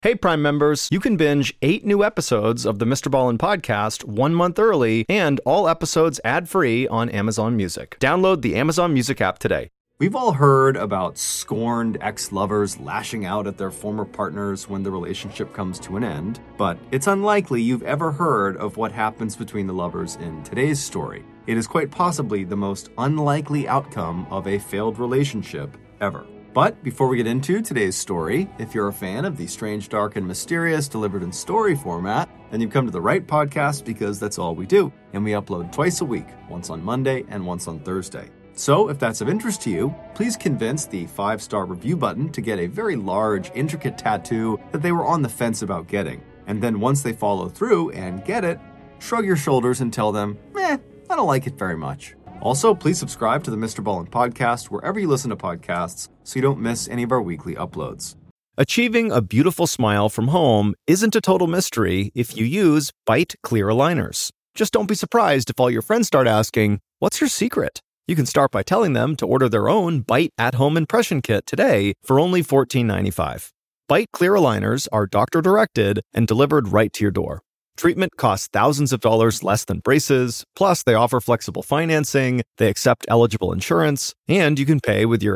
Hey, Prime members, you can binge 8 new episodes of the Mr. Ballin podcast 1 month early and all episodes ad-free on Amazon Music. Download the Amazon Music app today. We've all heard about scorned ex-lovers lashing out at their former partners when the relationship comes to an end, but it's unlikely you've ever heard of what happens between the lovers in today's story. It is quite possibly the most unlikely outcome of a failed relationship ever. But before we get into today's story, if you're a fan of the strange, dark, and mysterious delivered in story format, then you've come to the right podcast because that's all we do. And we upload twice a week, once on Monday and once on Thursday. So if that's of interest to you, please convince the 5-star review button to get a very large, intricate tattoo that they were on the fence about getting. And then once they follow through and get it, shrug your shoulders and tell them, I don't like it very much. Also, please subscribe to the Mr. Ballin podcast wherever you listen to podcasts so you don't miss any of our weekly uploads. Achieving a beautiful smile from home isn't a total mystery if you use Byte clear aligners. Just don't be surprised if all your friends start asking, "What's your secret?" You can start by telling them to order their own Byte at-home impression kit today for only $14.95. Byte clear aligners are doctor-directed and delivered right to your door. Treatment costs thousands of dollars less than braces, plus they offer flexible financing, they accept eligible insurance, and you can pay with your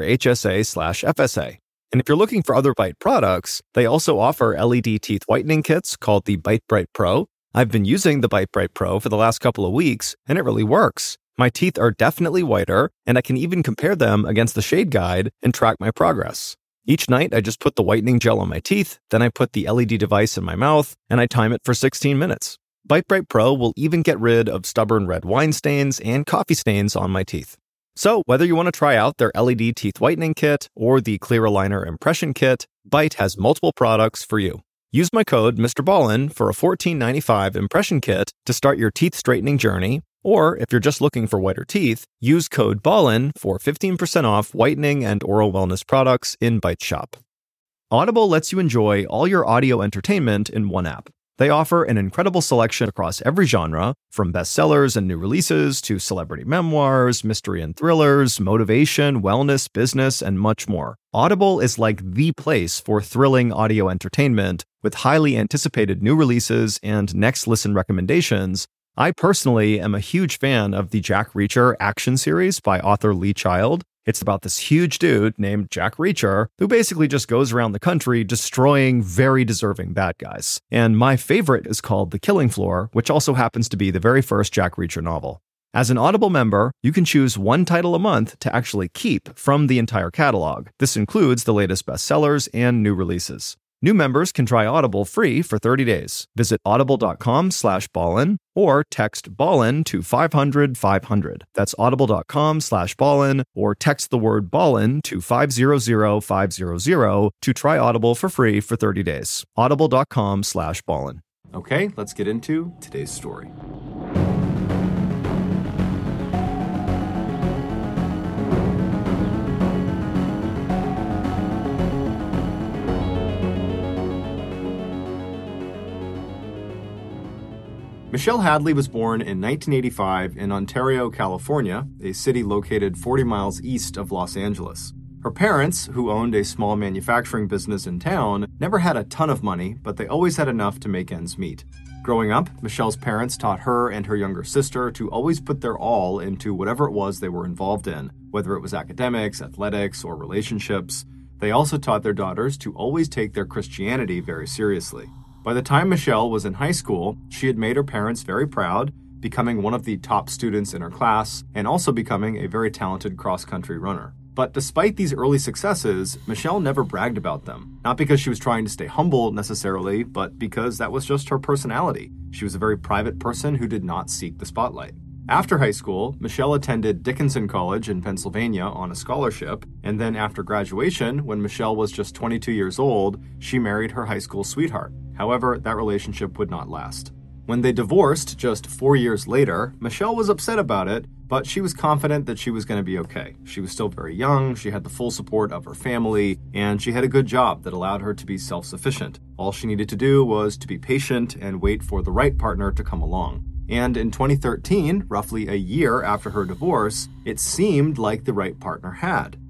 HSA/FSA. And if you're looking for other Byte products, they also offer LED teeth whitening kits called the Byte Bright Pro. I've been using the Byte Bright Pro for the last couple of weeks, and it really works. My teeth are definitely whiter, and I can even compare them against the Shade Guide and track my progress. Each night, I just put the whitening gel on my teeth, then I put the LED device in my mouth, and I time it for 16 minutes. Byte Bright Pro will even get rid of stubborn red wine stains and coffee stains on my teeth. So, whether you want to try out their LED teeth whitening kit or the clear aligner impression kit, Byte has multiple products for you. Use my code Mr. Ballin for a $14.95 impression kit to start your teeth straightening journey. Or, if you're just looking for whiter teeth, use code BALLIN for 15% off whitening and oral wellness products in Byte Shop. Audible lets you enjoy all your audio entertainment in one app. They offer an incredible selection across every genre, from bestsellers and new releases to celebrity memoirs, mystery and thrillers, motivation, wellness, business, and much more. Audible is like the place for thrilling audio entertainment with highly anticipated new releases and next listen recommendations. I personally am a huge fan of the Jack Reacher action series by author Lee Child. It's about this huge dude named Jack Reacher who basically just goes around the country destroying very deserving bad guys. And my favorite is called The Killing Floor, which also happens to be the very first Jack Reacher novel. As an Audible member, you can choose one title a month to actually keep from the entire catalog. This includes the latest bestsellers and new releases. New members can try Audible free for 30 days. Visit audible.com/Ballin or text Ballin to 500-500. That's audible.com/Ballin or text the word Ballin to 500-500 to try Audible for free for 30 days. Audible.com/Ballin. Okay, let's get into today's story. Michelle Hadley was born in 1985 in Ontario, California, a city located 40 miles east of Los Angeles. Her parents, who owned a small manufacturing business in town, never had a ton of money, but they always had enough to make ends meet. Growing up, Michelle's parents taught her and her younger sister to always put their all into whatever it was they were involved in, whether it was academics, athletics, or relationships. They also taught their daughters to always take their Christianity very seriously. By the time Michelle was in high school, she had made her parents very proud, becoming one of the top students in her class, and also becoming a very talented cross-country runner. But despite these early successes, Michelle never bragged about them. Not because she was trying to stay humble necessarily, but because that was just her personality. She was a very private person who did not seek the spotlight. After high school, Michelle attended Dickinson College in Pennsylvania on a scholarship, and then after graduation, when Michelle was just 22 years old, she married her high school sweetheart. However, that relationship would not last. When they divorced just 4 years later, Michelle was upset about it, but she was confident that she was going to be okay. She was still very young, she had the full support of her family, and she had a good job that allowed her to be self-sufficient. All she needed to do was to be patient and wait for the right partner to come along. And in 2013, roughly a year after her divorce, it seemed like the right partner had.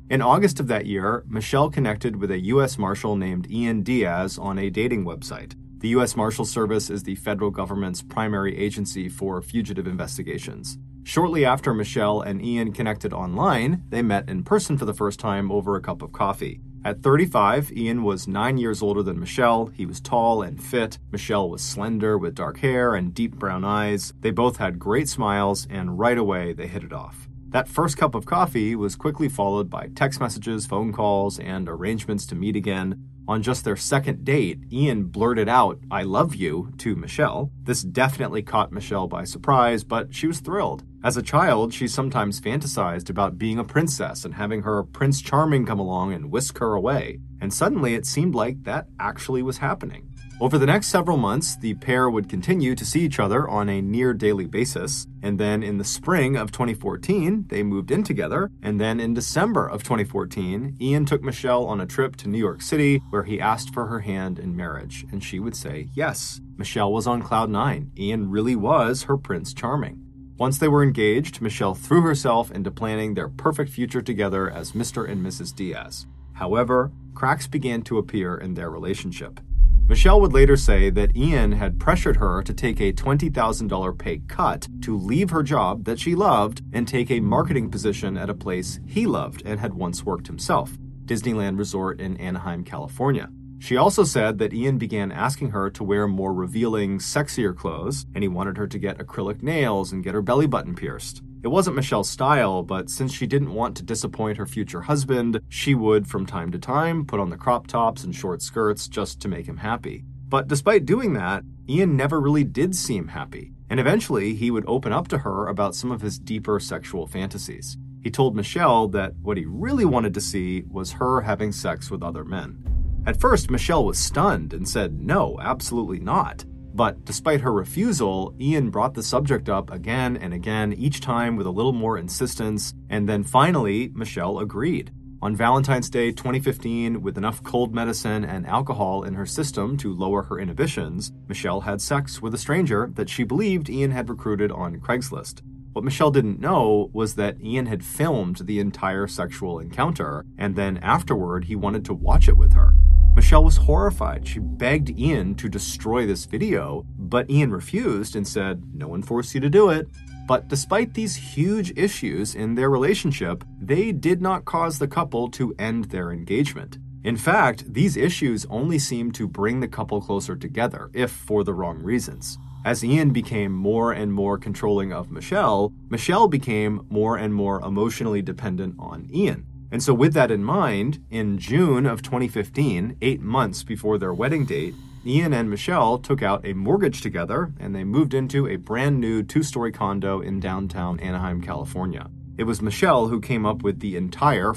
In August of that year, Michelle connected with a U.S. Marshal named Ian Diaz on a dating website. The U.S. Marshal Service is the federal government's primary agency for fugitive investigations. Shortly after Michelle and Ian connected online, they met in person for the first time over a cup of coffee. At 35, Ian was 9 years older than Michelle. He was tall and fit. Michelle was slender with dark hair and deep brown eyes. They both had great smiles, and right away they hit it off. That first cup of coffee was quickly followed by text messages, phone calls, and arrangements to meet again. On just their second date, Ian blurted out, "I love you," to Michelle. This definitely caught Michelle by surprise, but she was thrilled. As a child, she sometimes fantasized about being a princess and having her Prince Charming come along and whisk her away. And suddenly it seemed like that actually was happening. Over the next several months, the pair would continue to see each other on a near-daily basis, and then in the spring of 2014, they moved in together, and then in December of 2014, Ian took Michelle on a trip to New York City where he asked for her hand in marriage, and she would say yes. Michelle was on cloud nine. Ian really was her Prince Charming. Once they were engaged, Michelle threw herself into planning their perfect future together as Mr. and Mrs. Diaz. However, cracks began to appear in their relationship. Michelle would later say that Ian had pressured her to take a $20,000 pay cut to leave her job that she loved and take a marketing position at a place he loved and had once worked himself, Disneyland Resort in Anaheim, California. She also said that Ian began asking her to wear more revealing, sexier clothes, and he wanted her to get acrylic nails and get her belly button pierced. It wasn't Michelle's style, but since she didn't want to disappoint her future husband, she would, from time to time, put on the crop tops and short skirts just to make him happy. But despite doing that, Ian never really did seem happy, and eventually he would open up to her about some of his deeper sexual fantasies. He told Michelle that what he really wanted to see was her having sex with other men. At first, Michelle was stunned and said, "No, absolutely not." But despite her refusal, Ian brought the subject up again and again, each time with a little more insistence, and then finally, Michelle agreed. On Valentine's Day 2015, with enough cold medicine and alcohol in her system to lower her inhibitions, Michelle had sex with a stranger that she believed Ian had recruited on Craigslist. What Michelle didn't know was that Ian had filmed the entire sexual encounter, and then afterward he wanted to watch it with her. Michelle was horrified. She begged Ian to destroy this video, but Ian refused and said, "No one forced you to do it." But despite these huge issues in their relationship, they did not cause the couple to end their engagement. In fact, these issues only seemed to bring the couple closer together, if for the wrong reasons. As Ian became more and more controlling of Michelle, Michelle became more and more emotionally dependent on Ian. And so with that in mind, in June of 2015, 8 months before their wedding date, Ian and Michelle took out a mortgage together and they moved into a brand new 2-story condo in downtown Anaheim, California. It was Michelle who came up with the entire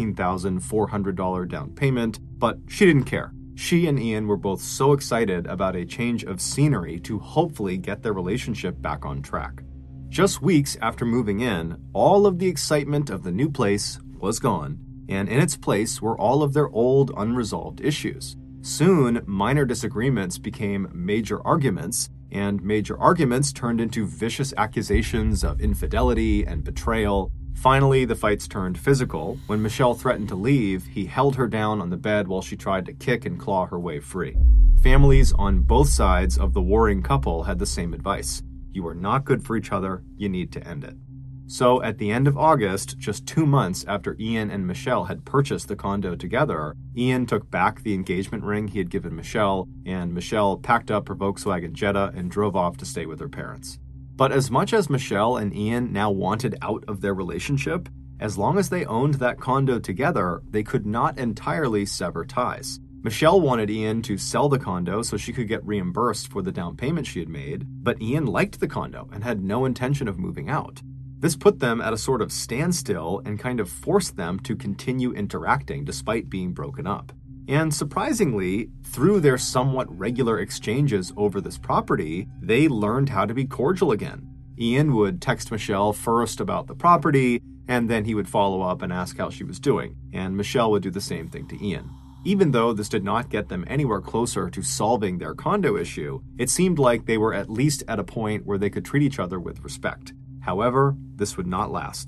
$14,400 down payment, but she didn't care. She and Ian were both so excited about a change of scenery to hopefully get their relationship back on track. Just weeks after moving in, all of the excitement of the new place was gone, and in its place were all of their old unresolved issues. Soon, minor disagreements became major arguments, and major arguments turned into vicious accusations of infidelity and betrayal. Finally, the fights turned physical. When Michelle threatened to leave, he held her down on the bed while she tried to kick and claw her way free. Families on both sides of the warring couple had the same advice. You are not good for each other, you need to end it. So at the end of August, just 2 months after Ian and Michelle had purchased the condo together, Ian took back the engagement ring he had given Michelle, and Michelle packed up her Volkswagen Jetta and drove off to stay with her parents. But as much as Michelle and Ian now wanted out of their relationship, as long as they owned that condo together, they could not entirely sever ties. Michelle wanted Ian to sell the condo so she could get reimbursed for the down payment she had made, but Ian liked the condo and had no intention of moving out. This put them at a sort of standstill and kind of forced them to continue interacting despite being broken up. And surprisingly, through their somewhat regular exchanges over this property, they learned how to be cordial again. Ian would text Michelle first about the property, and then he would follow up and ask how she was doing, and Michelle would do the same thing to Ian. Even though this did not get them anywhere closer to solving their condo issue, it seemed like they were at least at a point where they could treat each other with respect. However, this would not last.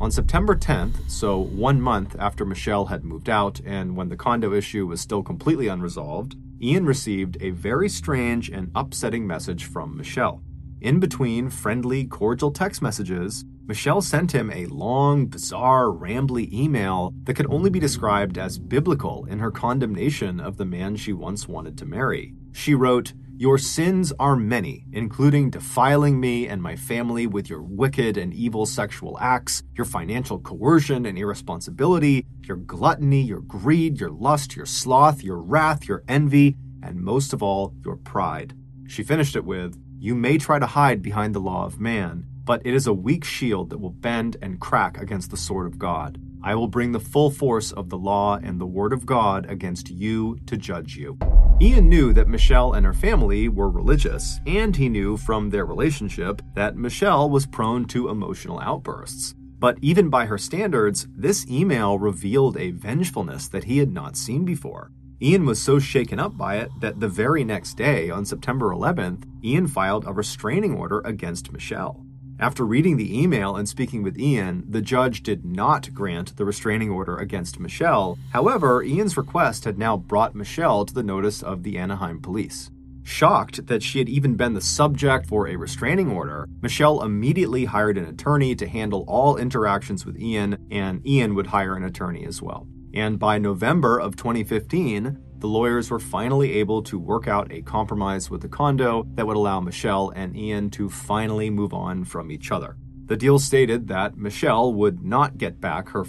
On September 10th, so 1 month after Michelle had moved out and when the condo issue was still completely unresolved, Ian received a very strange and upsetting message from Michelle. In between friendly, cordial text messages, Michelle sent him a long, bizarre, rambly email that could only be described as biblical in her condemnation of the man she once wanted to marry. She wrote, "Your sins are many, including defiling me and my family with your wicked and evil sexual acts, your financial coercion and irresponsibility, your gluttony, your greed, your lust, your sloth, your wrath, your envy, and most of all, your pride." She finished it with, "You may try to hide behind the law of man, but it is a weak shield that will bend and crack against the sword of God. I will bring the full force of the law and the word of God against you to judge you." Ian knew that Michelle and her family were religious, and he knew from their relationship that Michelle was prone to emotional outbursts. But even by her standards, this email revealed a vengefulness that he had not seen before. Ian was so shaken up by it that the very next day, on September 11th, Ian filed a restraining order against Michelle. After reading the email and speaking with Ian, the judge did not grant the restraining order against Michelle. However, Ian's request had now brought Michelle to the notice of the Anaheim police. Shocked that she had even been the subject for a restraining order, Michelle immediately hired an attorney to handle all interactions with Ian, and Ian would hire an attorney as well. And by November of 2015, the lawyers were finally able to work out a compromise with the condo that would allow Michelle and Ian to finally move on from each other. The deal stated that Michelle would not get back her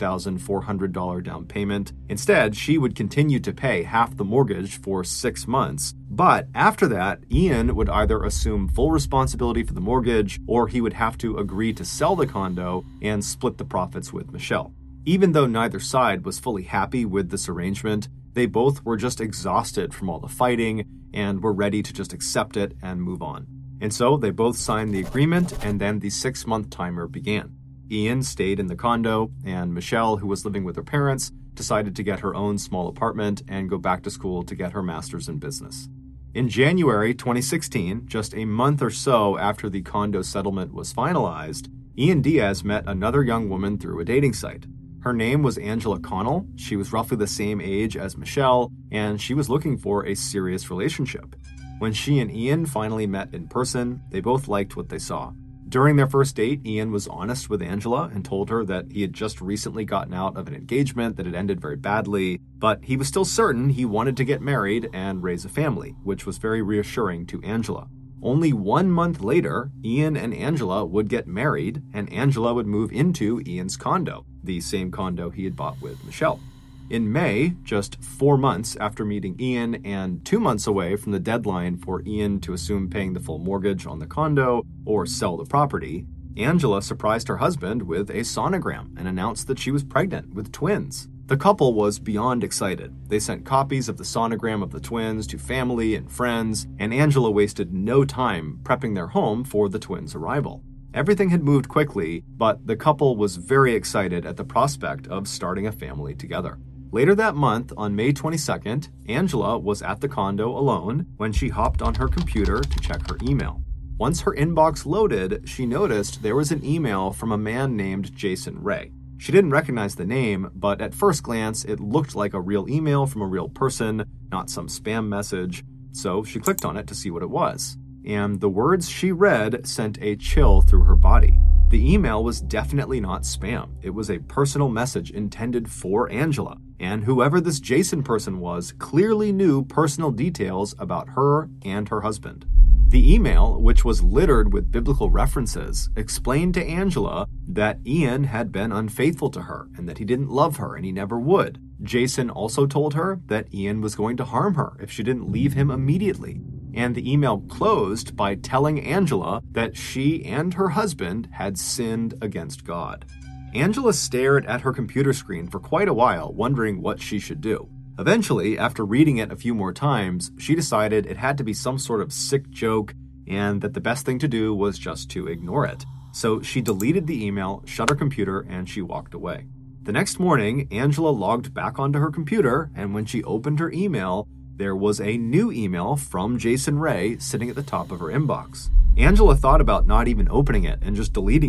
$14,400 down payment. Instead, she would continue to pay half the mortgage for 6 months. But after that, Ian would either assume full responsibility for the mortgage or he would have to agree to sell the condo and split the profits with Michelle. Even though neither side was fully happy with this arrangement, they both were just exhausted from all the fighting and were ready to just accept it and move on. And so they both signed the agreement, and then the 6-month timer began. Ian stayed in the condo, and Michelle, who was living with her parents, decided to get her own small apartment and go back to school to get her master's in business. In January 2016, just a month or so after the condo settlement was finalized, Ian Diaz met another young woman through a dating site. Her name was Angela Connell. She was roughly the same age as Michelle, and she was looking for a serious relationship. When she and Ian finally met in person, they both liked what they saw. During their first date, Ian was honest with Angela and told her that he had just recently gotten out of an engagement that had ended very badly, but he was still certain he wanted to get married and raise a family, which was very reassuring to Angela. Only 1 month later, Ian and Angela would get married, and Angela would move into Ian's condo, the same condo he had bought with Michelle. In May, just 4 months after meeting Ian and 2 months away from the deadline for Ian to assume paying the full mortgage on the condo or sell the property, Angela surprised her husband with a sonogram and announced that she was pregnant with twins. The couple was beyond excited. They sent copies of the sonogram of the twins to family and friends, and Angela wasted no time prepping their home for the twins' arrival. Everything had moved quickly, but the couple was very excited at the prospect of starting a family together. Later that month, on May 22nd, Angela was at the condo alone when she hopped on her computer to check her email. Once her inbox loaded, she noticed there was an email from a man named Jason Ray. She didn't recognize the name, but at first glance, it looked like a real email from a real person, not some spam message, so she clicked on it to see what it was. And the words she read sent a chill through her body. The email was definitely not spam. It was a personal message intended for Angela, and whoever this Jason person was clearly knew personal details about her and her husband. The email, which was littered with biblical references, explained to Angela that Ian had been unfaithful to her and that he didn't love her and he never would. Jason also told her that Ian was going to harm her if she didn't leave him immediately. And the email closed by telling Angela that she and her husband had sinned against God. Angela stared at her computer screen for quite a while, wondering what she should do. Eventually, after reading it a few more times, she decided it had to be some sort of sick joke and that the best thing to do was just to ignore it. So she deleted the email, shut her computer, and she walked away. The next morning, Angela logged back onto her computer, and when she opened her email, there was a new email from Jason Ray sitting at the top of her inbox. Angela thought about not even opening it and just deleting it,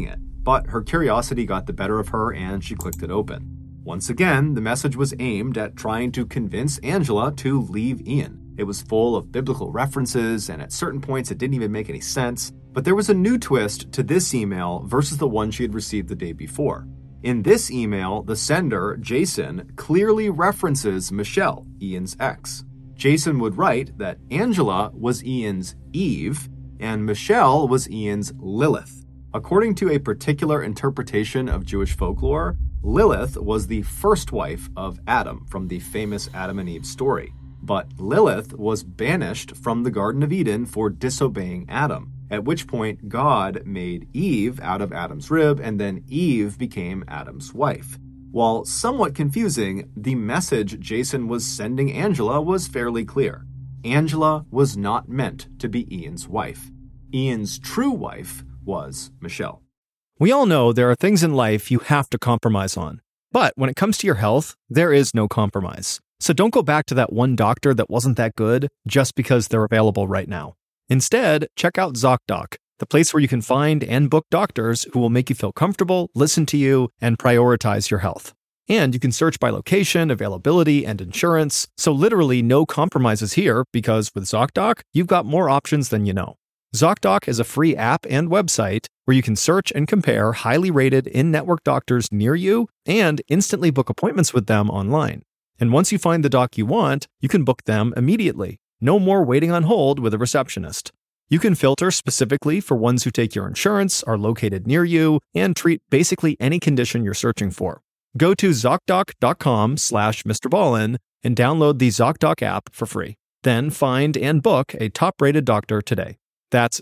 but her curiosity got the better of her and she clicked it open. Once again, the message was aimed at trying to convince Angela to leave Ian. It was full of biblical references, and at certain points it didn't even make any sense. But there was a new twist to this email versus the one she had received the day before. In this email, the sender, Jason, clearly references Michelle, Ian's ex. Jason would write that Angela was Ian's Eve, and Michelle was Ian's Lilith. According to a particular interpretation of Jewish folklore, Lilith was the first wife of Adam from the famous Adam and Eve story. But Lilith was banished from the Garden of Eden for disobeying Adam, at which point God made Eve out of Adam's rib, and then Eve became Adam's wife. While somewhat confusing, the message Jason was sending Angela was fairly clear. Angela was not meant to be Ian's wife. Ian's true wife was Michelle. We all know there are things in life you have to compromise on. But when it comes to your health, there is no compromise. So don't go back to that one doctor that wasn't that good just because they're available right now. Instead, check out ZocDoc, the place where you can find and book doctors who will make you feel comfortable, listen to you, and prioritize your health. And you can search by location, availability, and insurance, so literally no compromises here because with ZocDoc, you've got more options than you know. ZocDoc is a free app and website where you can search and compare highly rated in-network doctors near you and instantly book appointments with them online. And once you find the doc you want, you can book them immediately. No more waiting on hold with a receptionist. You can filter specifically for ones who take your insurance, are located near you, and treat basically any condition you're searching for. Go to ZocDoc.com/MrBallin and download the ZocDoc app for free. Then find and book a top-rated doctor today. That's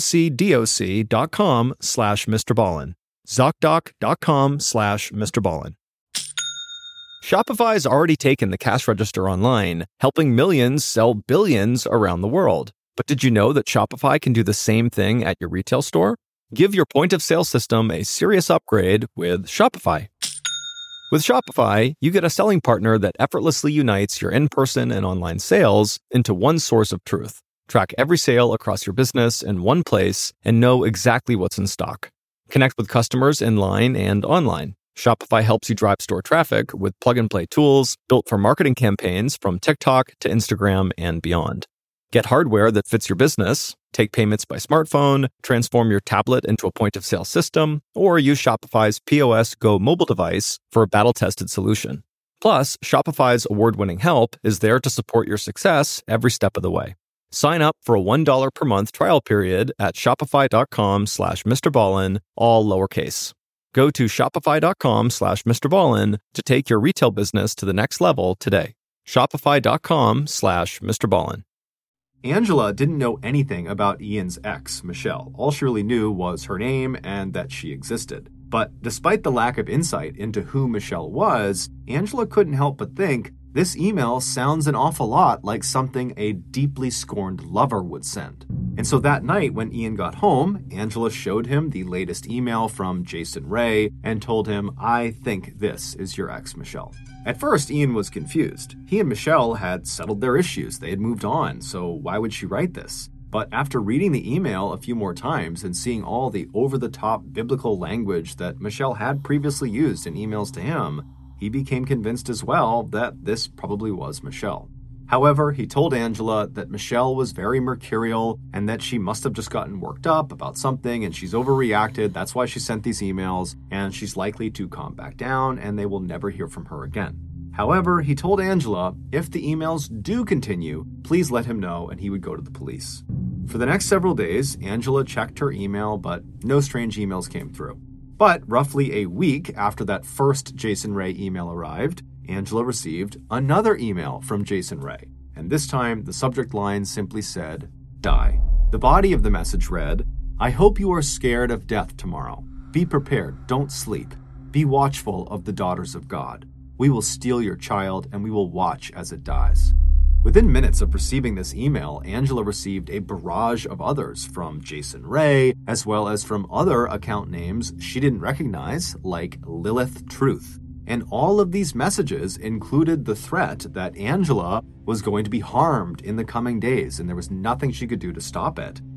ZocDoc.com/MrBallin. ZocDoc.com/MrBallin. Shopify's already taken the cash register online, helping millions sell billions around the world. But did you know that Shopify can do the same thing at your retail store? Give your point-of-sale system a serious upgrade with Shopify. With Shopify, you get a selling partner that effortlessly unites your in-person and online sales into one source of truth. Track every sale across your business in one place and know exactly what's in stock. Connect with customers in line and online. Shopify helps you drive store traffic with plug-and-play tools built for marketing campaigns from TikTok to Instagram and beyond. Get hardware that fits your business, take payments by smartphone, transform your tablet into a point-of-sale system, or use Shopify's POS Go mobile device for a battle-tested solution. Plus, Shopify's award-winning help is there to support your success every step of the way. Sign up for a $1 per month trial period at shopify.com/MrBallin, all lowercase. Go to shopify.com/MrBallin to take your retail business to the next level today. Shopify.com/MrBallin. Angela didn't know anything about Ian's ex, Michelle. All she really knew was her name and that she existed. But despite the lack of insight into who Michelle was, Angela couldn't help but think, this email sounds an awful lot like something a deeply scorned lover would send. And so that night when Ian got home, Angela showed him the latest email from Jason Ray and told him, I think this is your ex, Michelle. At first, Ian was confused. He and Michelle had settled their issues. They had moved on, so why would she write this? But after reading the email a few more times and seeing all the over-the-top biblical language that Michelle had previously used in emails to him, he became convinced as well that this probably was Michelle. However, he told Angela that Michelle was very mercurial and that she must have just gotten worked up about something and she's overreacted. That's why she sent these emails, and she's likely to calm back down and they will never hear from her again. However, he told Angela if the emails do continue, please let him know and he would go to the police. For the next several days, Angela checked her email, but no strange emails came through. But roughly a week after that first Jason Ray email arrived, Angela received another email from Jason Ray, and this time the subject line simply said, die. The body of the message read, I hope you are scared of death tomorrow. Be prepared, don't sleep. Be watchful of the daughters of God. We will steal your child and we will watch as it dies. Within minutes of receiving this email, Angela received a barrage of others from Jason Ray, as well as from other account names she didn't recognize, like Lilith Truth. And all of these messages included the threat that Angela was going to be harmed in the coming days, and there was nothing she could do to stop it.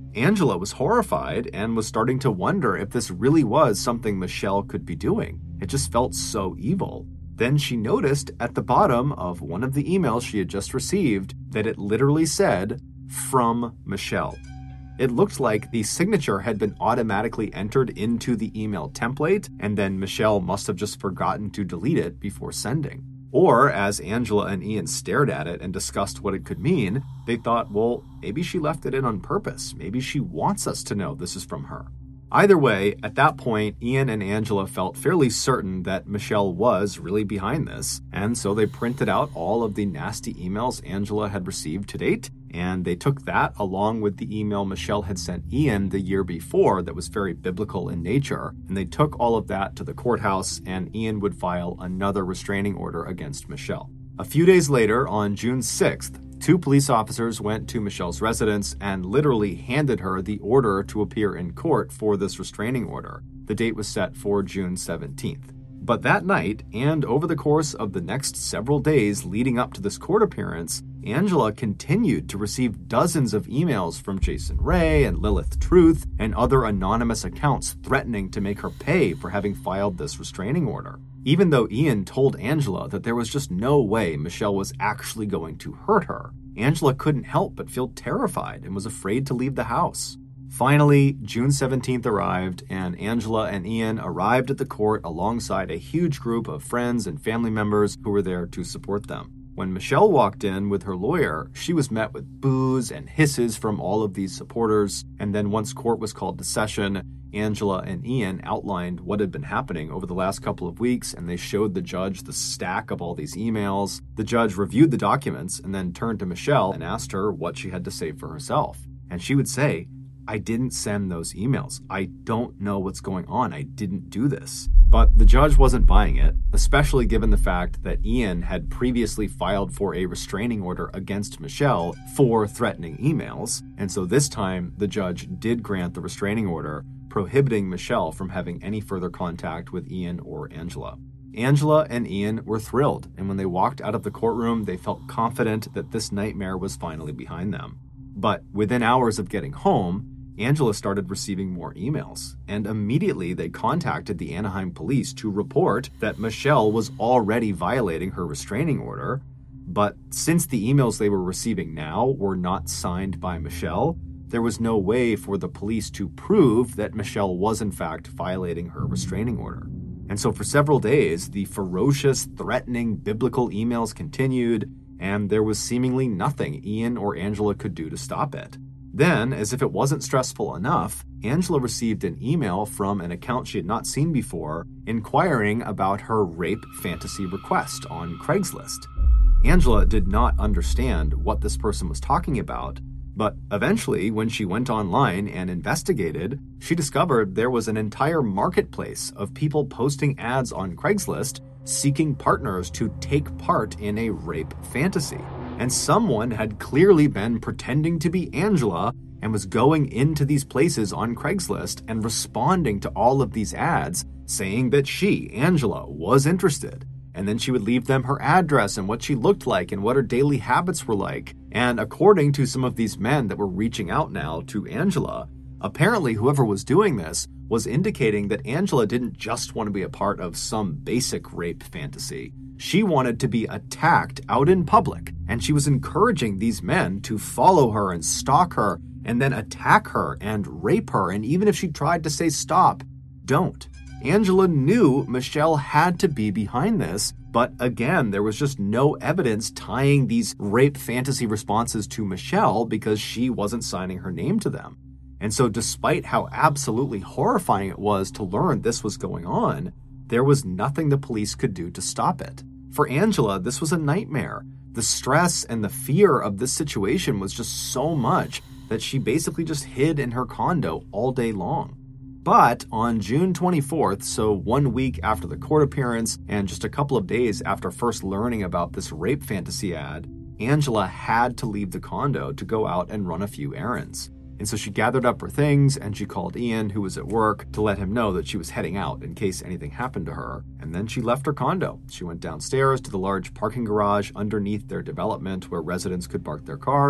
Angela was horrified and was starting to wonder if this really was something Michelle could be doing. It just felt so evil. Then she noticed at the bottom of one of the emails she had just received that it literally said, "From Michelle." It looked like the signature had been automatically entered into the email template, and then Michelle must have just forgotten to delete it before sending. Or, as Angela and Ian stared at it and discussed what it could mean, they thought, well, maybe she left it in on purpose. Maybe she wants us to know this is from her. Either way, at that point, Ian and Angela felt fairly certain that Michelle was really behind this, and so they printed out all of the nasty emails Angela had received to date, and they took that along with the email Michelle had sent Ian the year before that was very biblical in nature, and they took all of that to the courthouse, and Ian would file another restraining order against Michelle. A few days later, on June 6th, 2 police officers went to Michelle's residence and literally handed her the order to appear in court for this restraining order. The date was set for June 17th. But that night, and over the course of the next several days leading up to this court appearance, Angela continued to receive dozens of emails from Jason Ray and Lilith Truth and other anonymous accounts threatening to make her pay for having filed this restraining order. Even though Ian told Angela that there was just no way Michelle was actually going to hurt her, Angela couldn't help but feel terrified and was afraid to leave the house. Finally, June 17th arrived, and Angela and Ian arrived at the court alongside a huge group of friends and family members who were there to support them. When Michelle walked in with her lawyer, she was met with boos and hisses from all of these supporters, and then once court was called to session, Angela and Ian outlined what had been happening over the last couple of weeks, and they showed the judge the stack of all these emails. The judge reviewed the documents and then turned to Michelle and asked her what she had to say for herself. And she would say, "I didn't send those emails. I don't know what's going on. I didn't do this." But the judge wasn't buying it, especially given the fact that Ian had previously filed for a restraining order against Michelle for threatening emails. And so this time, the judge did grant the restraining order, prohibiting Michelle from having any further contact with Ian or Angela. Angela and Ian were thrilled, and when they walked out of the courtroom, they felt confident that this nightmare was finally behind them. But within hours of getting home, Angela started receiving more emails, and immediately they contacted the Anaheim police to report that Michelle was already violating her restraining order. But since the emails they were receiving now were not signed by Michelle, there was no way for the police to prove that Michelle was in fact violating her restraining order. And so for several days, the ferocious, threatening, biblical emails continued, and there was seemingly nothing Ian or Angela could do to stop it. Then, as if it wasn't stressful enough, Angela received an email from an account she had not seen before, inquiring about her rape fantasy request on Craigslist. Angela did not understand what this person was talking about, but eventually, when she went online and investigated, she discovered there was an entire marketplace of people posting ads on Craigslist seeking partners to take part in a rape fantasy. And someone had clearly been pretending to be Angela and was going into these places on Craigslist and responding to all of these ads saying that she, Angela, was interested. And then she would leave them her address and what she looked like and what her daily habits were like. And according to some of these men that were reaching out now to Angela, apparently whoever was doing this was indicating that Angela didn't just want to be a part of some basic rape fantasy. She wanted to be attacked out in public, and she was encouraging these men to follow her and stalk her and then attack her and rape her. And even if she tried to say stop, don't. Angela knew Michelle had to be behind this, but again, there was just no evidence tying these rape fantasy responses to Michelle because she wasn't signing her name to them. And so despite how absolutely horrifying it was to learn this was going on, there was nothing the police could do to stop it. For Angela, this was a nightmare. The stress and the fear of this situation was just so much that she basically just hid in her condo all day long. But on June 24th, so 1 week after the court appearance and just a couple of days after first learning about this rape fantasy ad, Angela had to leave the condo to go out and run a few errands. And so she gathered up her things and she called Ian, who was at work, to let him know that she was heading out in case anything happened to her. And then she left her condo. She went downstairs to the large parking garage underneath their development where residents could park their cars.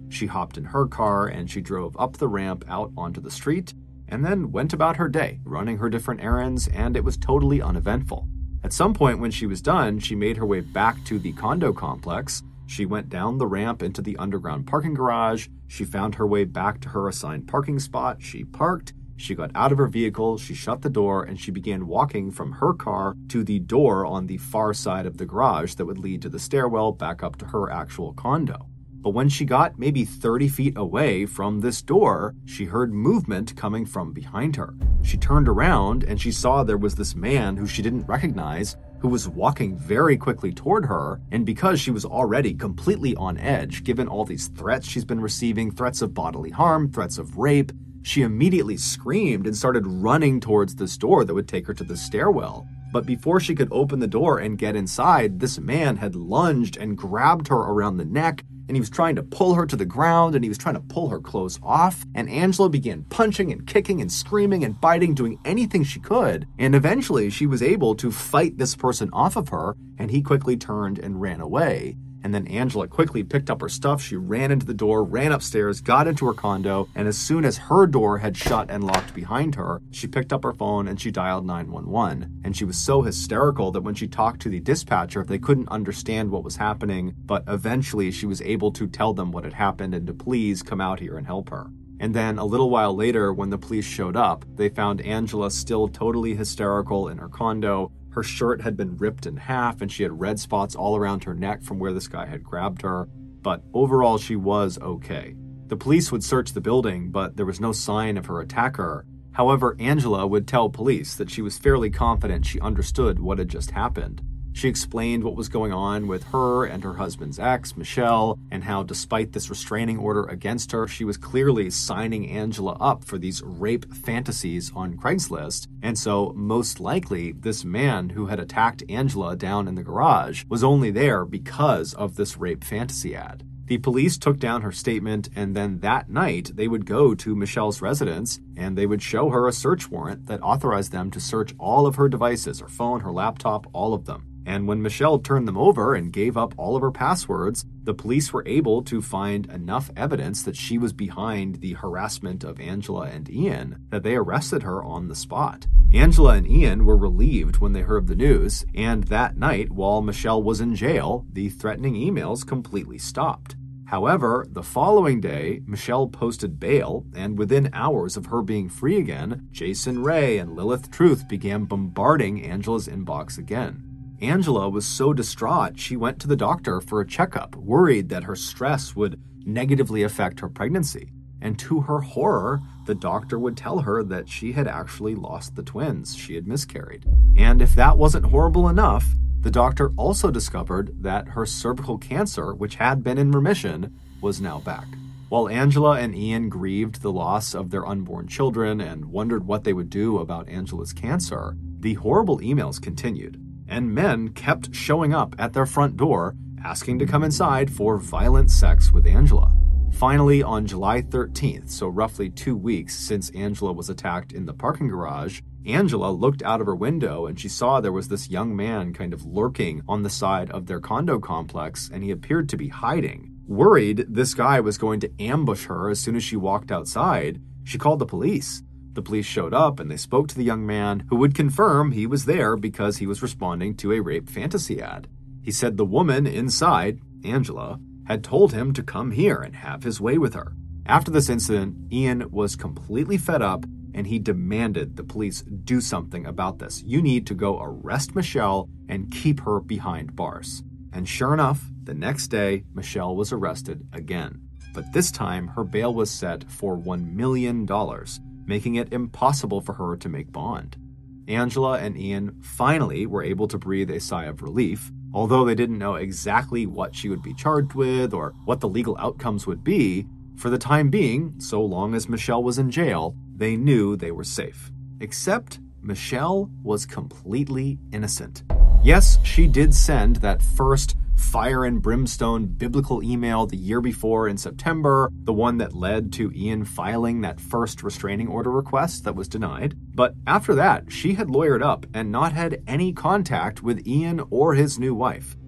She hopped in her car and she drove up the ramp out onto the street and then went about her day, running her different errands, and it was totally uneventful. At some point when she was done, she made her way back to the condo complex. She went down the ramp into the underground parking garage. She found her way back to her assigned parking spot. She parked. She got out of her vehicle, she shut the door, and she began walking from her car to the door on the far side of the garage that would lead to the stairwell back up to her actual condo. But when she got maybe 30 feet away from this door, she heard movement coming from behind her. She turned around and she saw there was this man who she didn't recognize who was walking very quickly toward her, and because she was already completely on edge, given all these threats she's been receiving, threats of bodily harm, threats of rape, she immediately screamed and started running towards this door that would take her to the stairwell. But before she could open the door and get inside, this man had lunged and grabbed her around the neck, and he was trying to pull her to the ground, and he was trying to pull her clothes off. And Angela began punching and kicking and screaming and biting, doing anything she could. And eventually she was able to fight this person off of her, and he quickly turned and ran away. And then Angela quickly picked up her stuff. She ran into the door, ran upstairs, got into her condo, and as soon as her door had shut and locked behind her, she picked up her phone and she dialed 911. And she was so hysterical that when she talked to the dispatcher, they couldn't understand what was happening, but eventually she was able to tell them what had happened and to please come out here and help her. And then a little while later, when the police showed up, they found Angela still totally hysterical in her condo. Her shirt had been ripped in half and she had red spots all around her neck from where this guy had grabbed her. But overall, she was okay. The police would search the building, but there was no sign of her attacker. However, Angela would tell police that she was fairly confident she understood what had just happened. She explained what was going on with her and her husband's ex, Michelle, and how despite this restraining order against her, she was clearly signing Angela up for these rape fantasies on Craigslist. And so most likely this man who had attacked Angela down in the garage was only there because of this rape fantasy ad. The police took down her statement, and then that night they would go to Michelle's residence and they would show her a search warrant that authorized them to search all of her devices, her phone, her laptop, all of them. And when Michelle turned them over and gave up all of her passwords, the police were able to find enough evidence that she was behind the harassment of Angela and Ian that they arrested her on the spot. Angela and Ian were relieved when they heard the news, and that night, while Michelle was in jail, the threatening emails completely stopped. However, the following day, Michelle posted bail, and within hours of her being free again, Jason Ray and Lilith Truth began bombarding Angela's inbox again. Angela was so distraught, she went to the doctor for a checkup, worried that her stress would negatively affect her pregnancy. And to her horror, the doctor would tell her that she had actually lost the twins. She had miscarried. And if that wasn't horrible enough, the doctor also discovered that her cervical cancer, which had been in remission, was now back. While Angela and Ian grieved the loss of their unborn children and wondered what they would do about Angela's cancer, the horrible emails continued. And men kept showing up at their front door, asking to come inside for violent sex with Angela. Finally, on July 13th, so roughly 2 weeks since Angela was attacked in the parking garage, Angela looked out of her window and she saw there was this young man kind of lurking on the side of their condo complex, and he appeared to be hiding. Worried this guy was going to ambush her as soon as she walked outside, she called the police. The police showed up and they spoke to the young man, who would confirm he was there because he was responding to a rape fantasy ad. He said the woman inside, Angela, had told him to come here and have his way with her. After this incident, Ian was completely fed up and he demanded the police do something about this. You need to go arrest Michelle and keep her behind bars. And sure enough, the next day, Michelle was arrested again. But this time, her bail was set for $1 million, making it impossible for her to make bond. Angela and Ian finally were able to breathe a sigh of relief, although they didn't know exactly what she would be charged with or what the legal outcomes would be. For the time being, so long as Michelle was in jail, they knew they were safe. Except Michelle was completely innocent. Yes, she did send that first fire and brimstone biblical email the year before in September, the one that led to Ian filing that first restraining order request that was denied. But after that, she had lawyered up and not had any contact with Ian or his new wife.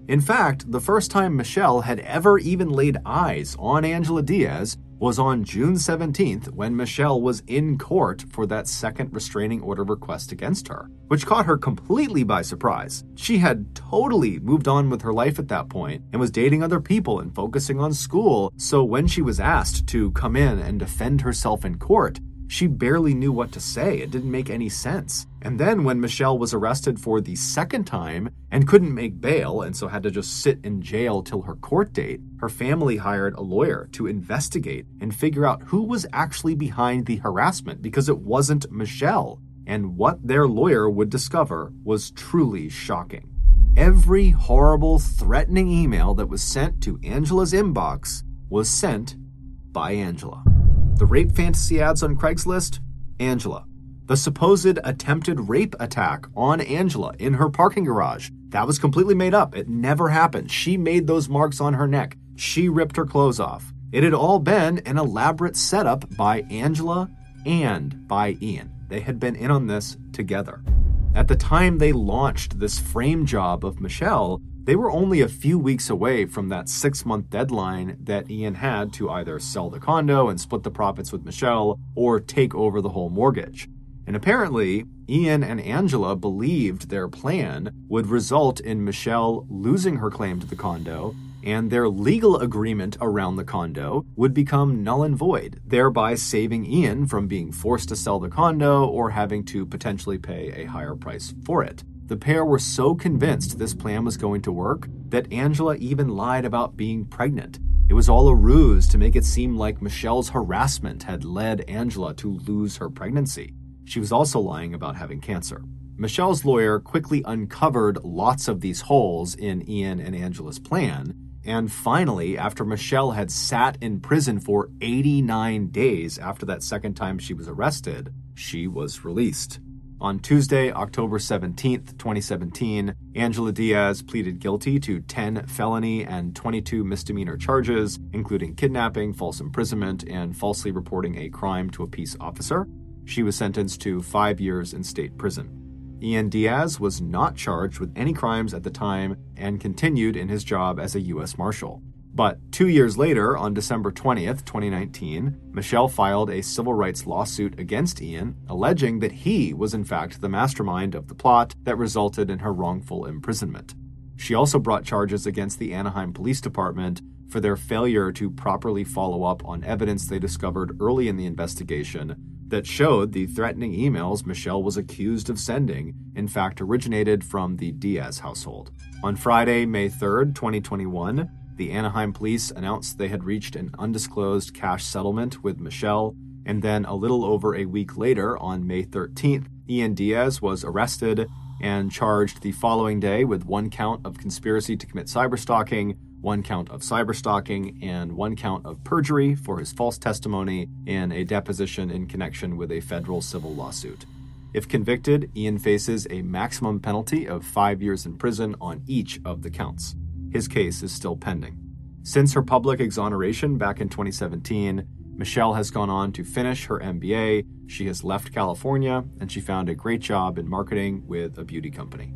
In fact, the first time Michelle had ever even laid eyes on Angela Diaz was on June 17th when Michelle was in court for that second restraining order request against her, which caught her completely by surprise. She had totally moved on with her life at that point and was dating other people and focusing on school, so when she was asked to come in and defend herself in court, she barely knew what to say. It didn't make any sense. And then when Michelle was arrested for the second time and couldn't make bail and so had to just sit in jail till her court date, her family hired a lawyer to investigate and figure out who was actually behind the harassment because it wasn't Michelle. And what their lawyer would discover was truly shocking. Every horrible, threatening email that was sent to Angela's inbox was sent by Angela. The rape fantasy ads on Craigslist? Angela. The supposed attempted rape attack on Angela in her parking garage? That was completely made up. It never happened. She made those marks on her neck. She ripped her clothes off. It had all been an elaborate setup by Angela and by Ian. They had been in on this together. At the time they launched this frame job of Michelle, they were only a few weeks away from that 6-month deadline that Ian had to either sell the condo and split the profits with Michelle or take over the whole mortgage. And apparently, Ian and Angela believed their plan would result in Michelle losing her claim to the condo, and their legal agreement around the condo would become null and void, thereby saving Ian from being forced to sell the condo or having to potentially pay a higher price for it. The pair were so convinced this plan was going to work that Angela even lied about being pregnant. It was all a ruse to make it seem like Michelle's harassment had led Angela to lose her pregnancy. She was also lying about having cancer. Michelle's lawyer quickly uncovered lots of these holes in Ian and Angela's plan, and finally, after Michelle had sat in prison for 89 days after that second time she was arrested, she was released. On Tuesday, October 17th, 2017, Angela Diaz pleaded guilty to 10 felony and 22 misdemeanor charges, including kidnapping, false imprisonment, and falsely reporting a crime to a peace officer. She was sentenced to 5 years in state prison. Ian Diaz was not charged with any crimes at the time and continued in his job as a U.S. Marshal. But 2 years later, on December 20th, 2019, Michelle filed a civil rights lawsuit against Ian, alleging that he was in fact the mastermind of the plot that resulted in her wrongful imprisonment. She also brought charges against the Anaheim Police Department for their failure to properly follow up on evidence they discovered early in the investigation that showed the threatening emails Michelle was accused of sending, in fact, originated from the Diaz household. On Friday, May 3rd, 2021, the Anaheim police announced they had reached an undisclosed cash settlement with Michelle, and then a little over a week later, on May 13th, Ian Diaz was arrested and charged the following day with 1 count of conspiracy to commit cyberstalking, 1 count of cyberstalking, and 1 count of perjury for his false testimony in a deposition in connection with a federal civil lawsuit. If convicted, Ian faces a maximum penalty of 5 years in prison on each of the counts. His case is still pending. Since her public exoneration back in 2017, Michelle has gone on to finish her MBA, she has left California, and she found a great job in marketing with a beauty company.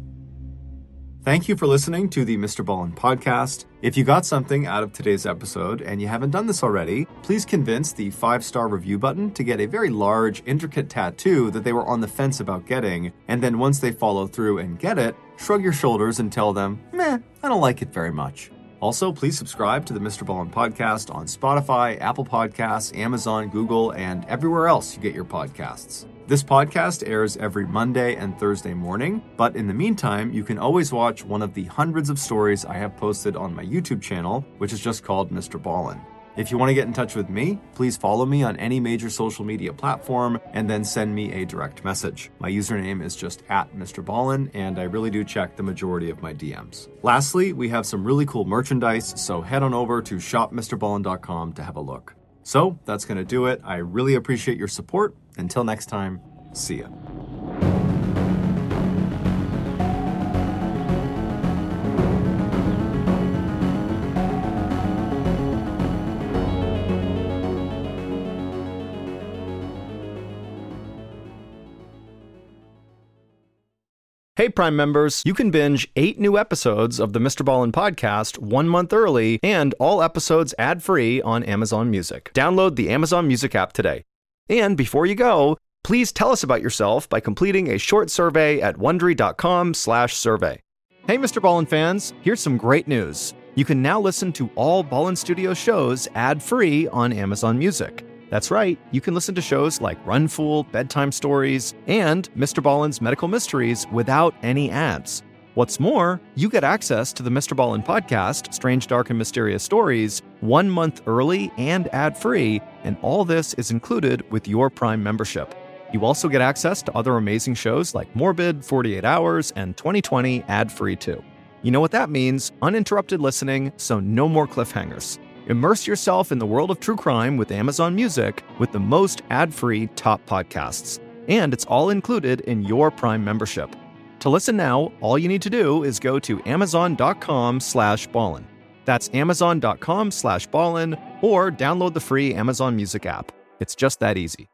Thank you for listening to the Mr. Ballin podcast. If you got something out of today's episode and you haven't done this already, please convince the 5-star review button to get a very large, intricate tattoo that they were on the fence about getting, and then once they follow through and get it, shrug your shoulders and tell them, meh, I don't like it very much. Also, please subscribe to the Mr. Ballin podcast on Spotify, Apple Podcasts, Amazon, Google, and everywhere else you get your podcasts. This podcast airs every Monday and Thursday morning, but in the meantime, you can always watch one of the hundreds of stories I have posted on my YouTube channel, which is just called Mr. Ballin. If you want to get in touch with me, please follow me on any major social media platform and then send me a direct message. My username is just @Mr. Ballin, and I really do check the majority of my DMs. Lastly, we have some really cool merchandise, so head on over to shopmrballin.com to have a look. So that's going to do it. I really appreciate your support. Until next time, see ya. Hey, Prime members, you can binge 8 new episodes of the Mr. Ballin podcast 1 month early and all episodes ad-free on Amazon Music. Download the Amazon Music app today. And before you go, please tell us about yourself by completing a short survey at Wondery.com/survey. Hey, Mr. Ballin fans, here's some great news. You can now listen to all Ballin Studios shows ad-free on Amazon Music. That's right, you can listen to shows like Run Fool, Bedtime Stories, and Mr. Ballin's Medical Mysteries without any ads. What's more, you get access to the Mr. Ballin podcast, Strange, Dark, and Mysterious Stories, 1 month early and ad-free, and all this is included with your Prime membership. You also get access to other amazing shows like Morbid, 48 Hours, and 2020 ad-free too. You know what that means, uninterrupted listening, so no more cliffhangers. Immerse yourself in the world of true crime with Amazon Music with the most ad-free top podcasts. And it's all included in your Prime membership. To listen now, all you need to do is go to Amazon.com/Ballin. That's Amazon.com/Ballin, or download the free Amazon Music app. It's just that easy.